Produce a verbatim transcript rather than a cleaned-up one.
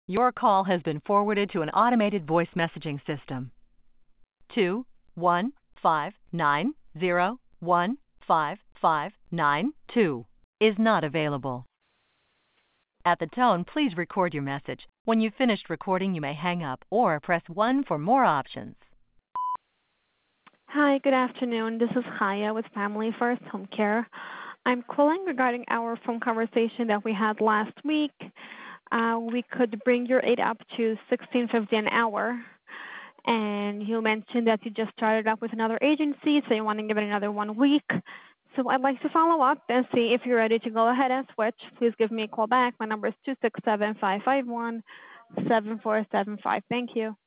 Your call has been forwarded to an automated voice messaging system. Two one five nine zero one five five nine two is not available. At the tone, please record your message. When you've finished recording, you may hang up or press one for more options. Hi, good afternoon. This is Chaya with Family First Home Care. I'm calling regarding our phone conversation that we had last week. Uh, we could bring your aid up to sixteen fifty an hour. And you mentioned that you just started up with another agency, so you want to give it another one week. So I'd like to follow up and see if you're ready to go ahead and switch. Please give me a call back. My number is two six seven, five five one, seven four seven five. Thank you.